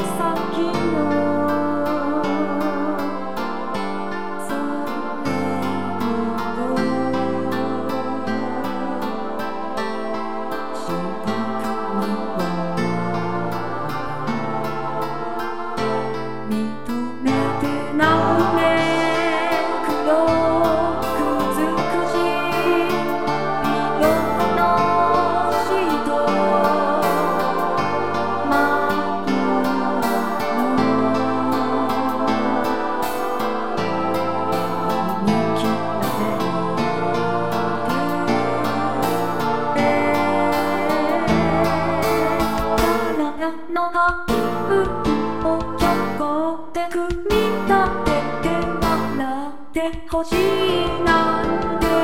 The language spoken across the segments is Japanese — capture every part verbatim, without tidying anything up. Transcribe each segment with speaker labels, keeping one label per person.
Speaker 1: の半分を横で組み立てて笑ってほしいなんて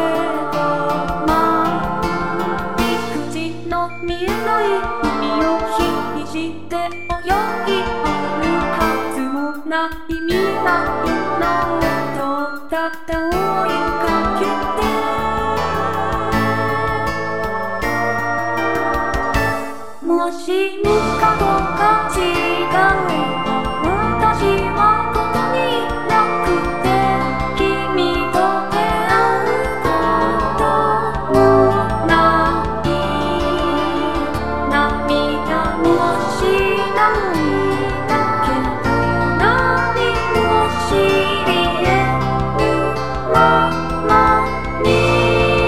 Speaker 1: まあ陸地の見えない海を火にして泳ぎあるはずもない未来の音たった追いかけてもしも過去が違えば私はここになくて君と出会うこともない涙もしないだけど何も知り得ぬままに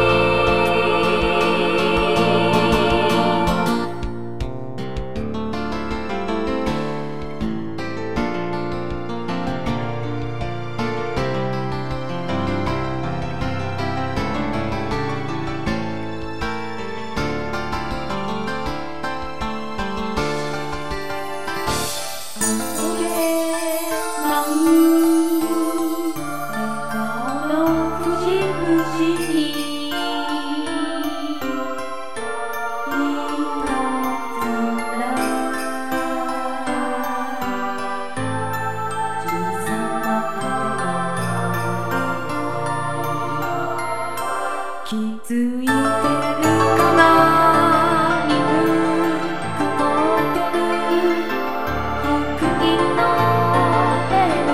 Speaker 1: 気づいてるかなにく凍ってる白衣のベル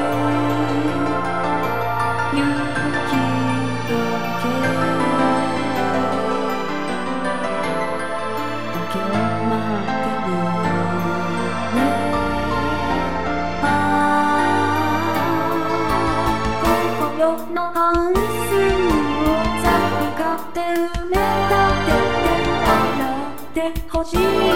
Speaker 1: 雪解けだけを待ってるねああ心の半数埋め立てて笑ってほしい